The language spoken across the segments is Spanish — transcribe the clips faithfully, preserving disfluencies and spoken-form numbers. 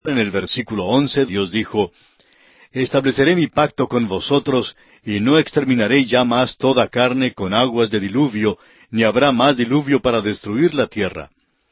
En el versículo once Dios dijo, «Estableceré mi pacto con vosotros, y no exterminaré ya más toda carne con aguas de diluvio, ni habrá más diluvio para destruir la tierra».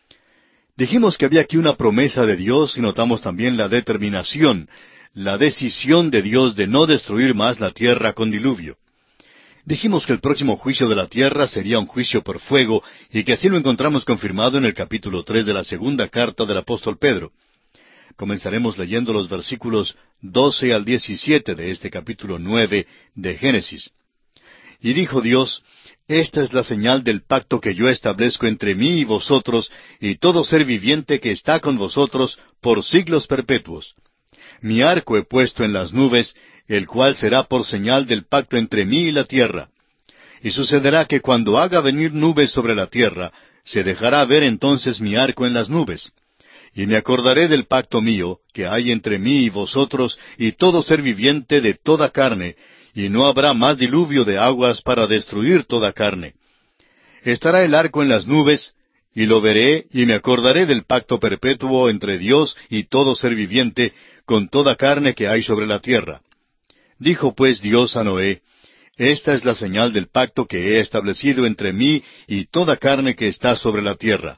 Dijimos que había aquí una promesa de Dios y notamos también la determinación, la decisión de Dios de no destruir más la tierra con diluvio. Dijimos que el próximo juicio de la tierra sería un juicio por fuego y que así lo encontramos confirmado en el capítulo tres de la segunda carta del apóstol Pedro. Comenzaremos leyendo los versículos doce al diecisiete de este capítulo nueve de Génesis. Y dijo Dios, «Esta es la señal del pacto que yo establezco entre mí y vosotros y todo ser viviente que está con vosotros por siglos perpetuos. Mi arco he puesto en las nubes, el cual será por señal del pacto entre mí y la tierra. Y sucederá que cuando haga venir nubes sobre la tierra, se dejará ver entonces mi arco en las nubes. Y me acordaré del pacto mío, que hay entre mí y vosotros y todo ser viviente de toda carne, y no habrá más diluvio de aguas para destruir toda carne. Estará el arco en las nubes, y lo veré, y me acordaré del pacto perpetuo entre Dios y todo ser viviente, con toda carne que hay sobre la tierra. Dijo pues Dios a Noé, «Esta es la señal del pacto que he establecido entre mí y toda carne que está sobre la tierra».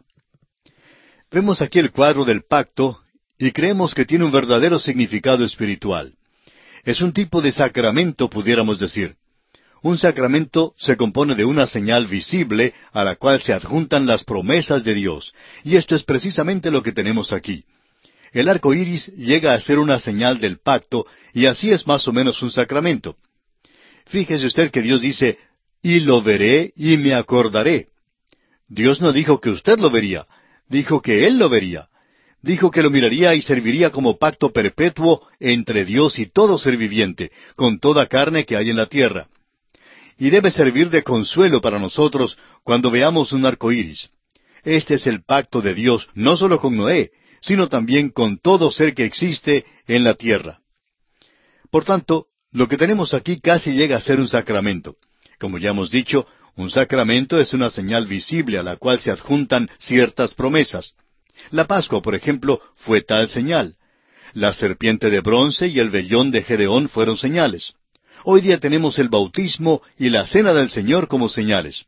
Vemos aquí el cuadro del pacto, y creemos que tiene un verdadero significado espiritual. Es un tipo de sacramento, pudiéramos decir. Un sacramento se compone de una señal visible a la cual se adjuntan las promesas de Dios, y esto es precisamente lo que tenemos aquí. El arco iris llega a ser una señal del pacto, y así es más o menos un sacramento. Fíjese usted que Dios dice, «Y lo veré y me acordaré». Dios no dijo que usted lo vería, dijo que Él lo vería. Dijo que lo miraría y serviría como pacto perpetuo entre Dios y todo ser viviente, con toda carne que hay en la tierra. Y debe servir de consuelo para nosotros cuando veamos un arco iris. Este es el pacto de Dios, no solo con Noé, sino también con todo ser que existe en la tierra. Por tanto, lo que tenemos aquí casi llega a ser un sacramento. Como ya hemos dicho, un sacramento es una señal visible a la cual se adjuntan ciertas promesas. La Pascua, por ejemplo, fue tal señal. La serpiente de bronce y el vellón de Gedeón fueron señales. Hoy día tenemos el bautismo y la cena del Señor como señales.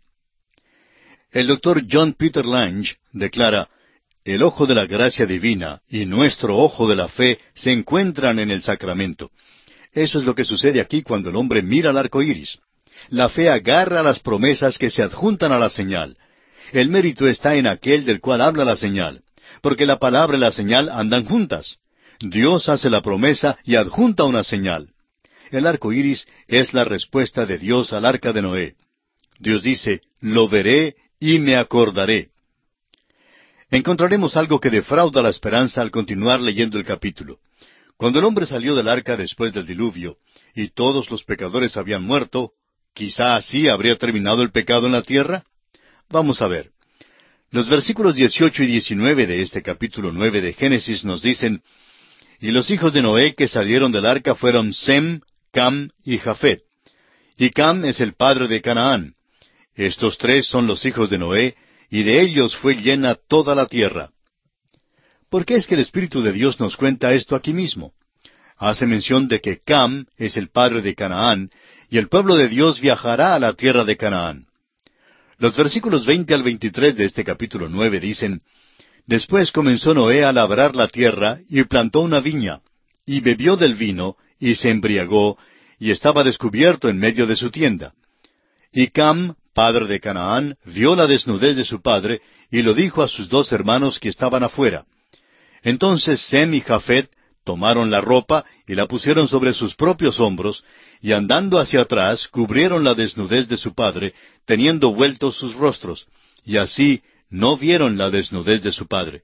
El doctor John Peter Lange declara, «El ojo de la gracia divina y nuestro ojo de la fe se encuentran en el sacramento». Eso es lo que sucede aquí cuando el hombre mira al arco iris. La fe agarra las promesas que se adjuntan a la señal. El mérito está en aquel del cual habla la señal, porque la palabra y la señal andan juntas. Dios hace la promesa y adjunta una señal. El arco iris es la respuesta de Dios al arca de Noé. Dios dice, «Lo veré y me acordaré». Encontraremos algo que defrauda la esperanza al continuar leyendo el capítulo. Cuando el hombre salió del arca después del diluvio, y todos los pecadores habían muerto, ¿quizá así habría terminado el pecado en la tierra? Vamos a ver. Los versículos dieciocho y diecinueve de este capítulo nueve de Génesis nos dicen, «Y los hijos de Noé que salieron del arca fueron Sem, Cam y Jafet. Y Cam es el padre de Canaán. Estos tres son los hijos de Noé, y de ellos fue llena toda la tierra». ¿Por qué es que el Espíritu de Dios nos cuenta esto aquí mismo? Hace mención de que Cam es el padre de Canaán, y el pueblo de Dios viajará a la tierra de Canaán. Los versículos veinte al veintitrés de este capítulo nueve dicen, «Después comenzó Noé a labrar la tierra, y plantó una viña, y bebió del vino, y se embriagó, y estaba descubierto en medio de su tienda. Y Cam, padre de Canaán, vio la desnudez de su padre, y lo dijo a sus dos hermanos que estaban afuera. Entonces Sem y Jafet tomaron la ropa y la pusieron sobre sus propios hombros, y andando hacia atrás cubrieron la desnudez de su padre, teniendo vueltos sus rostros, y así no vieron la desnudez de su padre.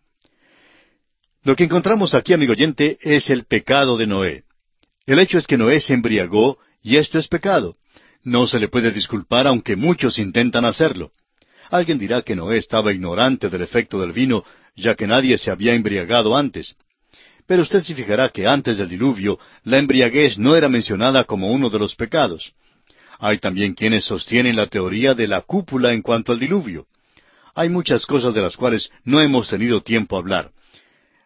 Lo que encontramos aquí, amigo oyente, es el pecado de Noé. El hecho es que Noé se embriagó, y esto es pecado. No se le puede disculpar aunque muchos intentan hacerlo. Alguien dirá que Noé estaba ignorante del efecto del vino, ya que nadie se había embriagado antes. Pero usted se fijará que antes del diluvio, la embriaguez no era mencionada como uno de los pecados. Hay también quienes sostienen la teoría de la cúpula en cuanto al diluvio. Hay muchas cosas de las cuales no hemos tenido tiempo a hablar.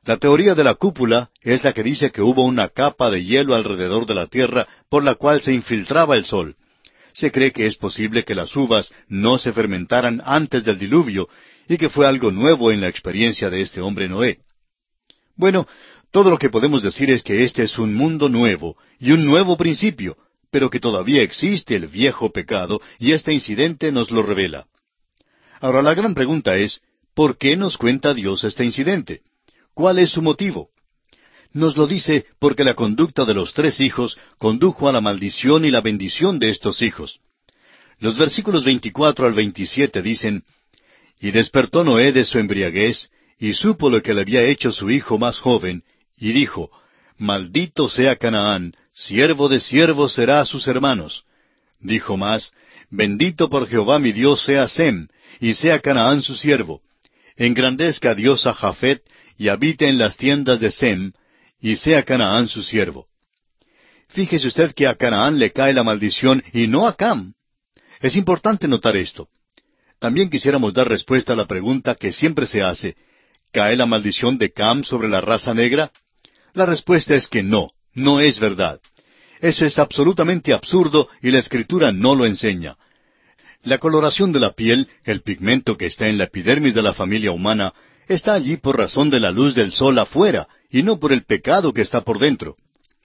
La teoría de la cúpula es la que dice que hubo una capa de hielo alrededor de la tierra por la cual se infiltraba el sol. Se cree que es posible que las uvas no se fermentaran antes del diluvio y que fue algo nuevo en la experiencia de este hombre Noé. Bueno, todo lo que podemos decir es que este es un mundo nuevo y un nuevo principio, pero que todavía existe el viejo pecado y este incidente nos lo revela. Ahora la gran pregunta es, ¿por qué nos cuenta Dios este incidente? ¿Cuál es su motivo? Nos lo dice porque la conducta de los tres hijos condujo a la maldición y la bendición de estos hijos. Los versículos veinticuatro al veintisiete dicen, «Y despertó Noé de su embriaguez, y supo lo que le había hecho su hijo más joven, y dijo, Maldito sea Canaán, siervo de siervos será a sus hermanos. Dijo más, Bendito por Jehová mi Dios sea Sem, y sea Canaán su siervo. Engrandezca Dios a Jafet, y habite en las tiendas de Sem, y sea Canaán su siervo». Fíjese usted que a Canaán le cae la maldición y no a Cam. Es importante notar esto. También quisiéramos dar respuesta a la pregunta que siempre se hace, ¿cae la maldición de Cam sobre la raza negra? La respuesta es que no, no es verdad. Eso es absolutamente absurdo y la Escritura no lo enseña. La coloración de la piel, el pigmento que está en la epidermis de la familia humana, está allí por razón de la luz del sol afuera, y no por el pecado que está por dentro.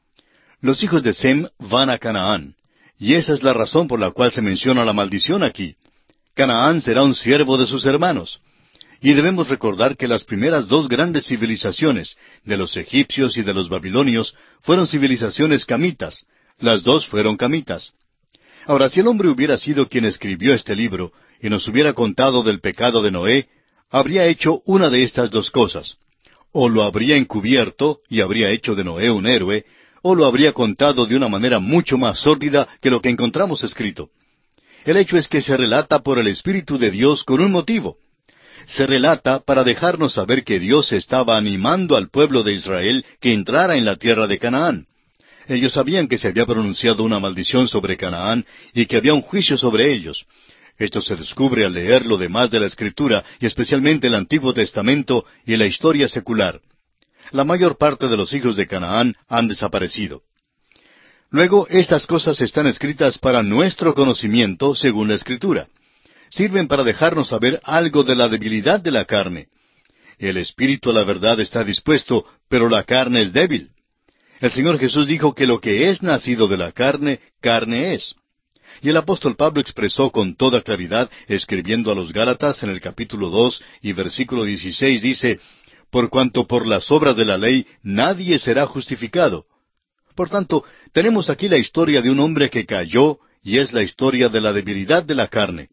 Los hijos de Sem van a Canaán, y esa es la razón por la cual se menciona la maldición aquí. Canaán será un siervo de sus hermanos. Y debemos recordar que las primeras dos grandes civilizaciones, de los egipcios y de los babilonios, fueron civilizaciones camitas. Las dos fueron camitas. Ahora, si el hombre hubiera sido quien escribió este libro, y nos hubiera contado del pecado de Noé, habría hecho una de estas dos cosas. O lo habría encubierto, y habría hecho de Noé un héroe, o lo habría contado de una manera mucho más sórdida que lo que encontramos escrito. El hecho es que se relata por el Espíritu de Dios con un motivo. Se relata para dejarnos saber que Dios estaba animando al pueblo de Israel que entrara en la tierra de Canaán. Ellos sabían que se había pronunciado una maldición sobre Canaán y que había un juicio sobre ellos. Esto se descubre al leer lo demás de la Escritura, y especialmente el Antiguo Testamento y la historia secular. La mayor parte de los hijos de Canaán han desaparecido. Luego, estas cosas están escritas para nuestro conocimiento según la Escritura. Sirven para dejarnos saber algo de la debilidad de la carne. El espíritu a la verdad está dispuesto, pero la carne es débil. El Señor Jesús dijo que lo que es nacido de la carne, carne es. Y el apóstol Pablo expresó con toda claridad, escribiendo a los Gálatas en el capítulo dos y versículo dieciséis, dice, «Por cuanto por las obras de la ley nadie será justificado». Por tanto, tenemos aquí la historia de un hombre que cayó, y es la historia de la debilidad de la carne.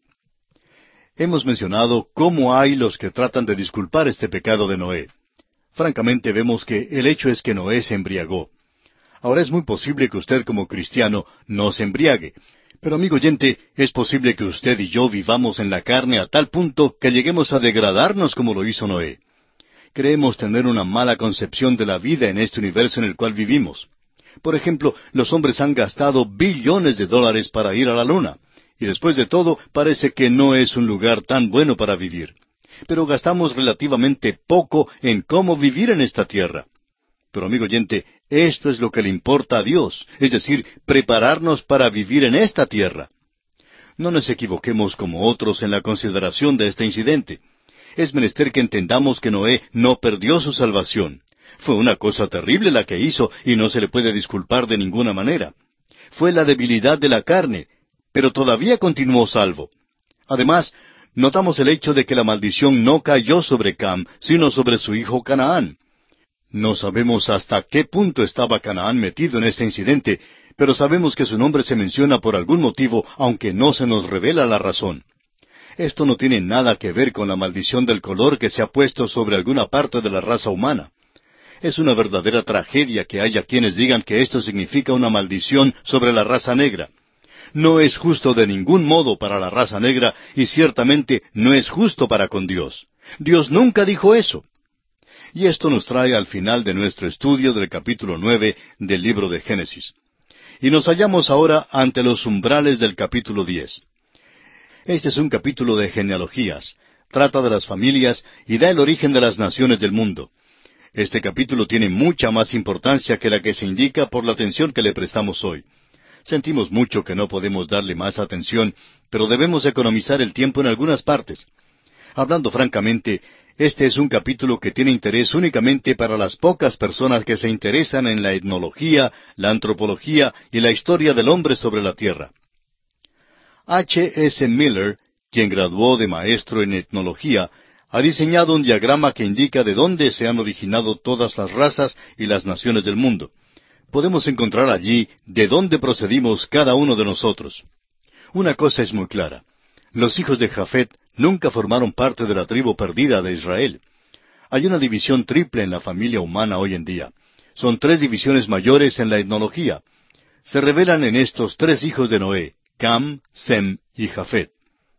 Hemos mencionado cómo hay los que tratan de disculpar este pecado de Noé. Francamente vemos que el hecho es que Noé se embriagó. Ahora es muy posible que usted como cristiano no se embriague. Pero amigo oyente, es posible que usted y yo vivamos en la carne a tal punto que lleguemos a degradarnos como lo hizo Noé. Creemos tener una mala concepción de la vida en este universo en el cual vivimos. Por ejemplo, los hombres han gastado billones de dólares para ir a la luna. Y después de todo, parece que no es un lugar tan bueno para vivir. Pero gastamos relativamente poco en cómo vivir en esta tierra. Pero amigo oyente, esto es lo que le importa a Dios, es decir, prepararnos para vivir en esta tierra. No nos equivoquemos como otros en la consideración de este incidente. Es menester que entendamos que Noé no perdió su salvación. Fue una cosa terrible la que hizo y no se le puede disculpar de ninguna manera. Fue la debilidad de la carne, pero todavía continuó salvo. Además, notamos el hecho de que la maldición no cayó sobre Cam, sino sobre su hijo Canaán. No sabemos hasta qué punto estaba Canaán metido en este incidente, pero sabemos que su nombre se menciona por algún motivo, aunque no se nos revela la razón. Esto no tiene nada que ver con la maldición del color que se ha puesto sobre alguna parte de la raza humana. Es una verdadera tragedia que haya quienes digan que esto significa una maldición sobre la raza negra. No es justo de ningún modo para la raza negra y ciertamente no es justo para con Dios. Dios nunca dijo eso. Y esto nos trae al final de nuestro estudio del capítulo nueve del libro de Génesis. Y nos hallamos ahora ante los umbrales del capítulo diez. Este es un capítulo de genealogías. Trata de las familias y da el origen de las naciones del mundo. Este capítulo tiene mucha más importancia que la que se indica por la atención que le prestamos hoy. Sentimos mucho que no podemos darle más atención, pero debemos economizar el tiempo en algunas partes. Hablando francamente, este es un capítulo que tiene interés únicamente para las pocas personas que se interesan en la etnología, la antropología y la historia del hombre sobre la tierra. H. S. Miller, quien graduó de maestro en etnología, ha diseñado un diagrama que indica de dónde se han originado todas las razas y las naciones del mundo. Podemos encontrar allí de dónde procedimos cada uno de nosotros. Una cosa es muy clara. Los hijos de Jafet nunca formaron parte de la tribu perdida de Israel. Hay una división triple en la familia humana hoy en día. Son tres divisiones mayores en la etnología. Se revelan en estos tres hijos de Noé, Cam, Sem y Jafet.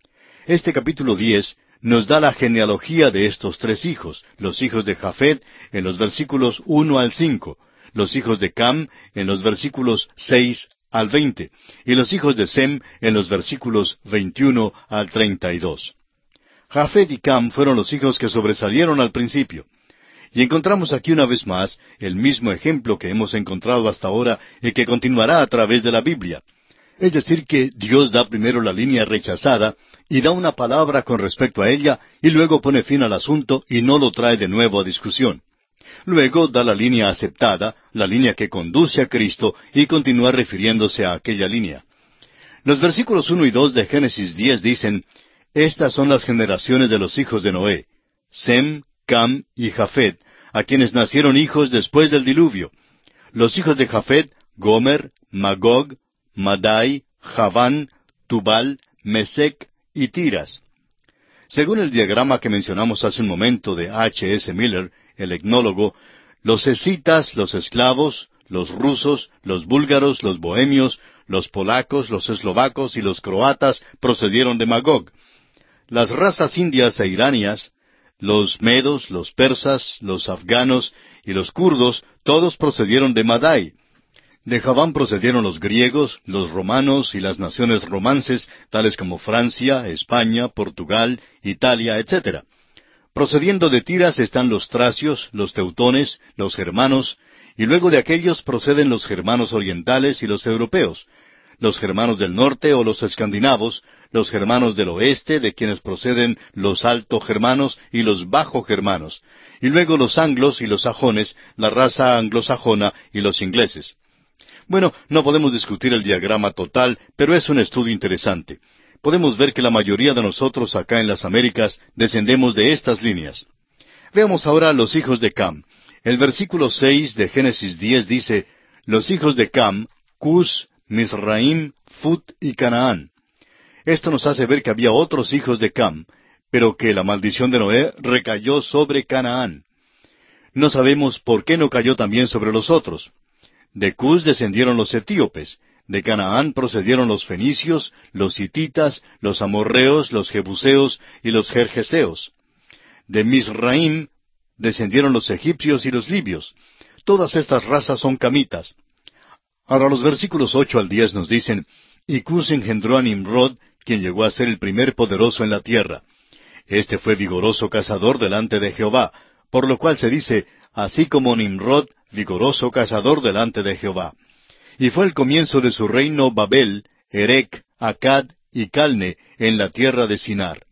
Este capítulo diez nos da la genealogía de estos tres hijos, los hijos de Jafet en los versículos uno al cinco, los hijos de Cam en los versículos seis al veinte, y los hijos de Sem en los versículos veintiuno al treinta y dos. Jafet y Cam fueron los hijos que sobresalieron al principio. Y encontramos aquí una vez más el mismo ejemplo que hemos encontrado hasta ahora y que continuará a través de la Biblia. Es decir, que Dios da primero la línea rechazada y da una palabra con respecto a ella y luego pone fin al asunto y no lo trae de nuevo a discusión. Luego da la línea aceptada, la línea que conduce a Cristo, y continúa refiriéndose a aquella línea. Los versículos uno y dos de Génesis diez dicen, «Estas son las generaciones de los hijos de Noé, Sem, Cam y Jafet, a quienes nacieron hijos después del diluvio. Los hijos de Jafet, Gomer, Magog, Madai, Javán, Tubal, Mesec y Tiras». Según el diagrama que mencionamos hace un momento de H. S. Miller, el etnólogo, los escitas, los esclavos, los rusos, los búlgaros, los bohemios, los polacos, los eslovacos y los croatas procedieron de Magog. Las razas indias e iranias, los medos, los persas, los afganos y los kurdos, todos procedieron de Madai. De Javán procedieron los griegos, los romanos y las naciones romances, tales como Francia, España, Portugal, Italia, etcétera. Procediendo de Tiras están los tracios, los teutones, los germanos, y luego de aquellos proceden los germanos orientales y los europeos, los germanos del norte o los escandinavos, los germanos del oeste, de quienes proceden los alto germanos y los bajo germanos, y luego los anglos y los sajones, la raza anglosajona y los ingleses. Bueno, no podemos discutir el diagrama total, pero es un estudio interesante. Podemos ver que la mayoría de nosotros acá en las Américas descendemos de estas líneas. Veamos ahora los hijos de Cam. El versículo seis de Génesis diez dice, los hijos de Cam, Cus, Misraim, Fut y Canaán. Esto nos hace ver que había otros hijos de Cam, pero que la maldición de Noé recayó sobre Canaán. No sabemos por qué no cayó también sobre los otros. De Cus descendieron los etíopes, de Canaán procedieron los fenicios, los hititas, los amorreos, los jebuseos y los gergeseos. De Misraim descendieron los egipcios y los libios. Todas estas razas son camitas. Ahora los versículos ocho al diez nos dicen, y Cus engendró a Nimrod, quien llegó a ser el primer poderoso en la tierra. Este fue vigoroso cazador delante de Jehová, por lo cual se dice, así como Nimrod, vigoroso cazador delante de Jehová. Y fue el comienzo de su reino Babel, Erec, Acad y Calne, en la tierra de Sinar.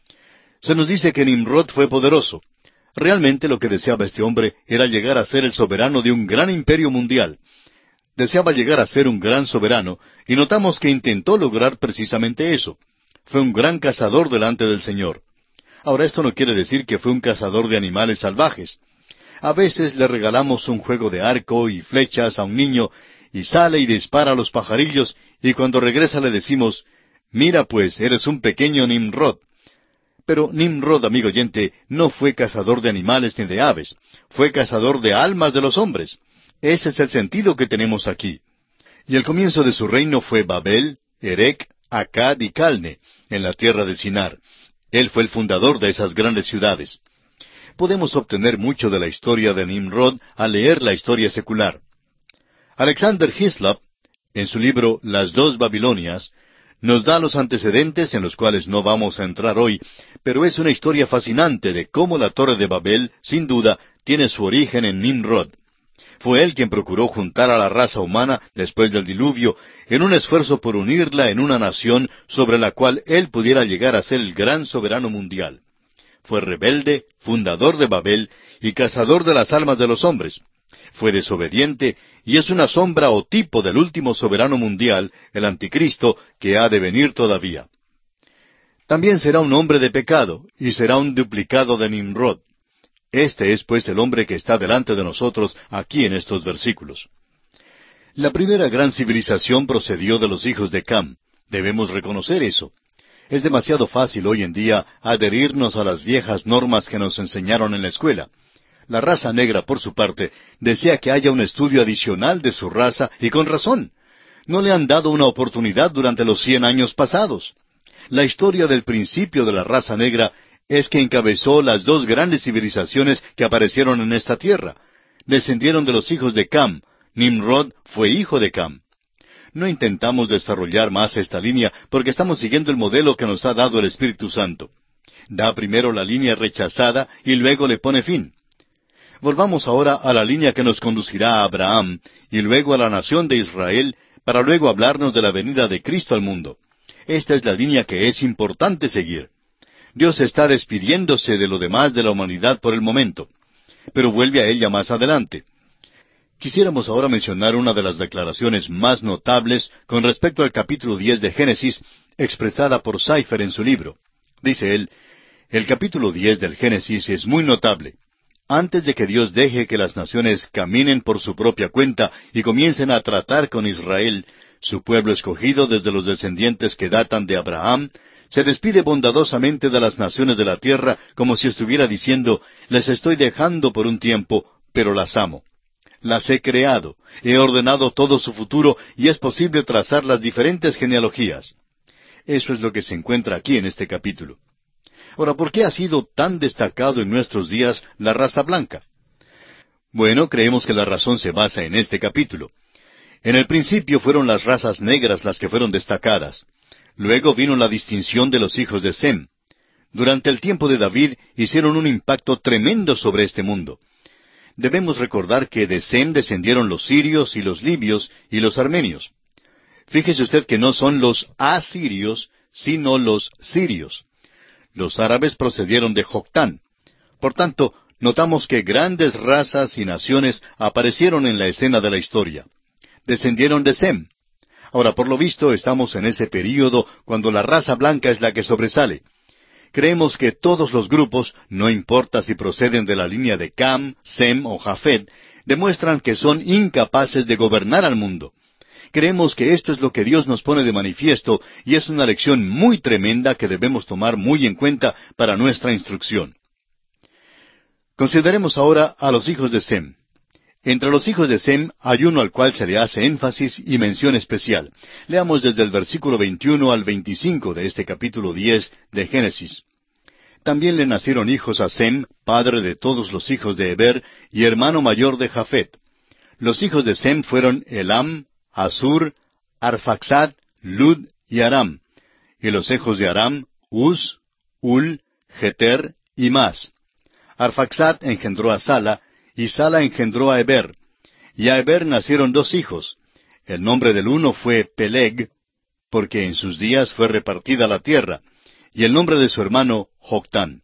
Se nos dice que Nimrod fue poderoso. Realmente lo que deseaba este hombre era llegar a ser el soberano de un gran imperio mundial. Deseaba llegar a ser un gran soberano, y notamos que intentó lograr precisamente eso. Fue un gran cazador delante del Señor. Ahora, esto no quiere decir que fue un cazador de animales salvajes. A veces le regalamos un juego de arco y flechas a un niño, y sale y dispara a los pajarillos, y cuando regresa le decimos, mira pues, eres un pequeño Nimrod. Pero Nimrod, amigo oyente, no fue cazador de animales ni de aves, fue cazador de almas de los hombres. Ese es el sentido que tenemos aquí. Y el comienzo de su reino fue Babel, Erec, Acad y Calne, en la tierra de Sinar. Él fue el fundador de esas grandes ciudades. Podemos obtener mucho de la historia de Nimrod al leer la historia secular. Alexander Hislop, en su libro Las dos Babilonias, nos da los antecedentes en los cuales no vamos a entrar hoy, pero es una historia fascinante de cómo la Torre de Babel, sin duda, tiene su origen en Nimrod. Fue él quien procuró juntar a la raza humana después del diluvio en un esfuerzo por unirla en una nación sobre la cual él pudiera llegar a ser el gran soberano mundial. Fue rebelde, fundador de Babel y cazador de las almas de los hombres. Fue desobediente y es una sombra o tipo del último soberano mundial, el anticristo, que ha de venir todavía. También será un hombre de pecado y será un duplicado de Nimrod. Este es pues el hombre que está delante de nosotros aquí en estos versículos. La primera gran civilización procedió de los hijos de Cam. Debemos reconocer eso. Es demasiado fácil hoy en día adherirnos a las viejas normas que nos enseñaron en la escuela. La raza negra, por su parte, desea que haya un estudio adicional de su raza, y con razón. No le han dado una oportunidad durante los cien años pasados. La historia del principio de la raza negra es que encabezó las dos grandes civilizaciones que aparecieron en esta tierra. Descendieron de los hijos de Cam. Nimrod fue hijo de Cam. No intentamos desarrollar más esta línea porque estamos siguiendo el modelo que nos ha dado el Espíritu Santo. Da primero la línea rechazada y luego le pone fin. Volvamos ahora a la línea que nos conducirá a Abraham y luego a la nación de Israel para luego hablarnos de la venida de Cristo al mundo. Esta es la línea que es importante seguir. Dios está despidiéndose de lo demás de la humanidad por el momento, pero vuelve a ella más adelante. Quisiéramos ahora mencionar una de las declaraciones más notables con respecto al capítulo diez de Génesis, expresada por Seifer en su libro. Dice él, el capítulo diez del Génesis es muy notable. Antes de que Dios deje que las naciones caminen por su propia cuenta y comiencen a tratar con Israel, su pueblo escogido desde los descendientes que datan de Abraham, se despide bondadosamente de las naciones de la tierra como si estuviera diciendo, les estoy dejando por un tiempo, pero las amo. Las he creado, he ordenado todo su futuro y es posible trazar las diferentes genealogías. Eso es lo que se encuentra aquí en este capítulo. Ahora, ¿por qué ha sido tan destacado en nuestros días la raza blanca? Bueno, creemos que la razón se basa en este capítulo. En el principio fueron las razas negras las que fueron destacadas. Luego vino la distinción de los hijos de Sem. Durante el tiempo de David hicieron un impacto tremendo sobre este mundo. Debemos recordar que de Sem descendieron los sirios y los libios y los armenios. Fíjese usted que no son los asirios, sino los sirios. Los árabes procedieron de Joctán. Por tanto, notamos que grandes razas y naciones aparecieron en la escena de la historia. Descendieron de Sem. Ahora, por lo visto, estamos en ese período cuando la raza blanca es la que sobresale. Creemos que todos los grupos, no importa si proceden de la línea de Cam, Sem o Jafet, demuestran que son incapaces de gobernar al mundo. Creemos que esto es lo que Dios nos pone de manifiesto y es una lección muy tremenda que debemos tomar muy en cuenta para nuestra instrucción. Consideremos ahora a los hijos de Sem. Entre los hijos de Sem hay uno al cual se le hace énfasis y mención especial. Leamos desde el versículo veintiuno al veinticinco de este capítulo diez de Génesis. También le nacieron hijos a Sem, padre de todos los hijos de Heber y hermano mayor de Jafet. Los hijos de Sem fueron Elam, Asur, Arfaxad, Lud y Aram. Y los hijos de Aram, Uz, Ul, Geter y Mas. Arfaxad engendró a Sala, y Sala engendró a Heber. Y a Heber nacieron dos hijos. El nombre del uno fue Peleg, porque en sus días fue repartida la tierra, y el nombre de su hermano Joctán.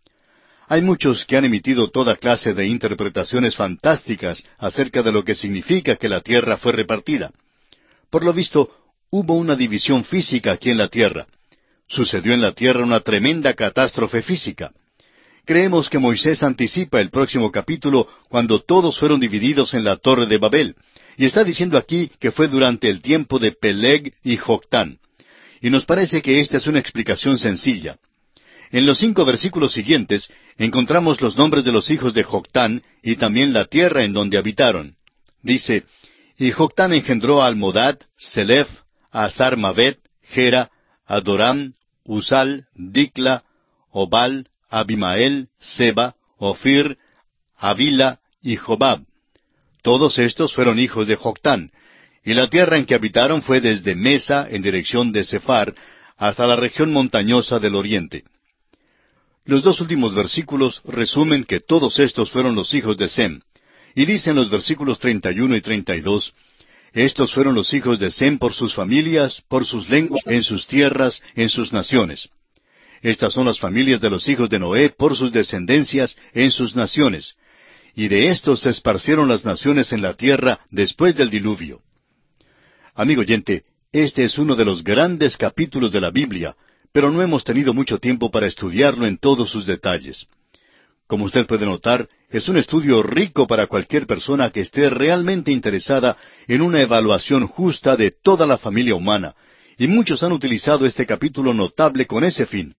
Hay muchos que han emitido toda clase de interpretaciones fantásticas acerca de lo que significa que la tierra fue repartida. Por lo visto, hubo una división física aquí en la tierra. Sucedió en la tierra una tremenda catástrofe física. Creemos que Moisés anticipa el próximo capítulo cuando todos fueron divididos en la torre de Babel, y está diciendo aquí que fue durante el tiempo de Peleg y Joctán. Y nos parece que esta es una explicación sencilla. En los cinco versículos siguientes encontramos los nombres de los hijos de Joctán y también la tierra en donde habitaron. Dice, y Joctán engendró a Almodad, Selef, a Sarmavet, Gera, Adoram, Usal, Dicla, Obal, Abimael, Seba, Ofir, Avila y Jobab. Todos estos fueron hijos de Joctán, y la tierra en que habitaron fue desde Mesa en dirección de Sefar hasta la región montañosa del oriente. Los dos últimos versículos resumen que todos estos fueron los hijos de Sem. Y dicen los versículos treinta y uno y treinta y dos, estos fueron los hijos de Sem por sus familias, por sus lenguas, en sus tierras, en sus naciones. Estas son las familias de los hijos de Noé por sus descendencias, en sus naciones. Y de estos se esparcieron las naciones en la tierra después del diluvio. Amigo oyente, este es uno de los grandes capítulos de la Biblia, pero no hemos tenido mucho tiempo para estudiarlo en todos sus detalles. Como usted puede notar, es un estudio rico para cualquier persona que esté realmente interesada en una evaluación justa de toda la familia humana, y muchos han utilizado este capítulo notable con ese fin.